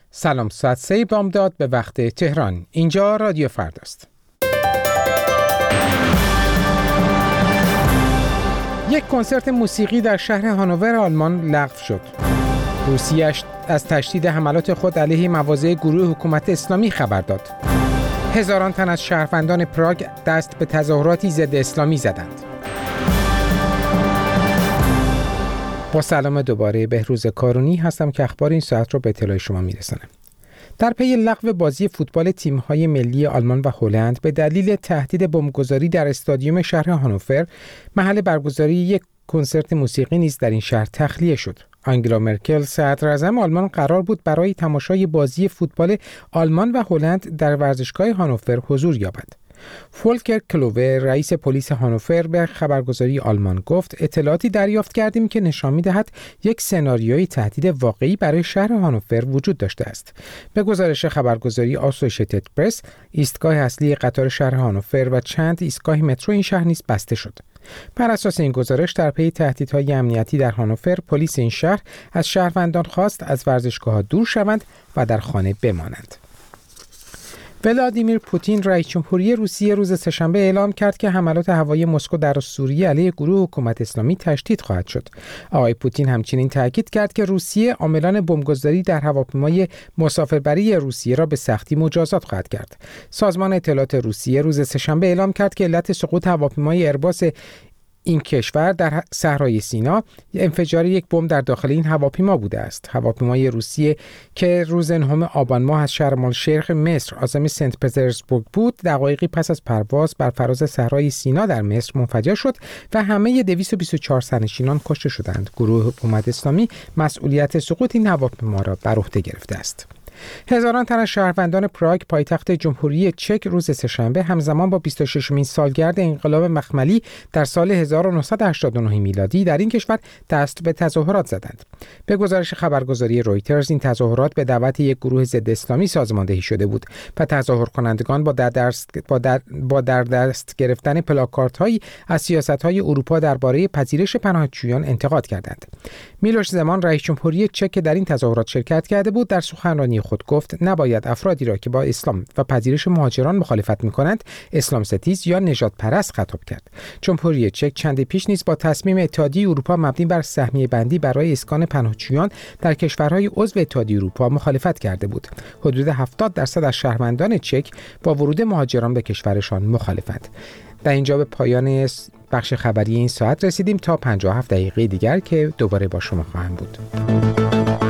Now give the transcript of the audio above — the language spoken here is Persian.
سلام، ساعت 3 بامداد به وقت تهران. اینجا رادیو فرداست. یک کنسرت موسیقی در شهر هانوور آلمان لغو شد. روسیه از تشدید حملات خود علیه مواضع گروه حکومت اسلامی خبر داد. هزاران تن از شهروندان پراگ دست به تظاهراتی ضد اسلامی زدند. با سلام دوباره، بهروز کارونی هستم که اخبار این ساعت رو به اطلاع شما میرسانم. در پی لغو بازی فوتبال تیم‌های ملی آلمان و هلند به دلیل تهدید بمبگذاری در استادیوم شهر هانوفر، محل برگزاری یک کنسرت موسیقی نیز در این شهر تخلیه شد. آنگلا مرکل صدراعظم آلمان قرار بود برای تماشای بازی فوتبال آلمان و هلند در ورزشگاه هانوفر حضور یابد. فولکر کلوور، رئیس پلیس هانوفر، به خبرگزاری آلمان گفت اطلاعاتی دریافت کردیم که نشان می‌دهد یک سناریوی تهدید واقعی برای شهر هانوفر وجود داشته است. به گزارش خبرگزاری آسوشیتد پرس، ایستگاه اصلی قطار شهر هانوفر و چند ایستگاه مترو این شهر نیز بسته شد. بر اساس این گزارش، در پی تهدیدهای امنیتی در هانوفر، پلیس این شهر از شهروندان خواست از ورزشگاه‌ها دور شوند و در خانه بمانند. ولادیمیر پوتین، رئیس جمهوری روسیه، روز سه‌شنبه اعلام کرد که حملات هوایی مسکو در سوریه علیه گروه حکومت اسلامی تشدید خواهد شد. آقای پوتین همچنین تاکید کرد که روسیه عاملان بمبگذاری در هواپیمای مسافربری روسیه را به سختی مجازات خواهد کرد. سازمان اطلاعات روسیه روز سه‌شنبه اعلام کرد که علت سقوط هواپیمای ایرباس این کشور در صحرای سینا انفجار یک بمب در داخل این هواپیما بوده است. هواپیمای روسیه که روز 9 آبان ماه از شرم الشیخ مصر عاصمه سنت پترزبورگ بود، دقایقی پس از پرواز بر فراز صحرای سینا در مصر منفجر شد و همه 224 سرنشینان کشته شدند. گروه حکومت اسلامی مسئولیت سقوط این هواپیما را بر عهده گرفته است. هزاران تن از شهروندان پراگ، پایتخت جمهوری چک، روز سه‌شنبه همزمان با 26مین سالگرد انقلاب مخملی در سال 1989 میلادی در این کشور دست به تظاهرات زدند. به گزارش خبرگزاری رویترز، این تظاهرات به دعوت یک گروه ضد اسلامی سازماندهی شده بود و تظاهر کنندگان با در دست گرفتن پلاکاردهایی از سیاست‌های اروپا درباره پذیرش پناهجویان انتقاد کردند. میلوش زمان، رئیس جمهوری چک که در این تظاهرات شرکت کرده بود، در سخنرانی خود گفت نباید افرادی را که با اسلام و پذیرش مهاجران مخالفت می‌کنند اسلام ستیز یا نژاد پرست خطاب کرد. جمهوری چک چند پیش نیز با تصمیم اتحادیه اروپا مبنی بر سهمیه بندی برای اسکان پناهجویان در کشورهای عضو اتحادیه اروپا مخالفت کرده بود. حدود 70% از شهروندان چک با ورود مهاجران به کشورشان مخالفند. در اینجا به پایان بخش خبری این ساعت رسیدیم. تا 57 دقیقه دیگر که دوباره با شما خواهم بود.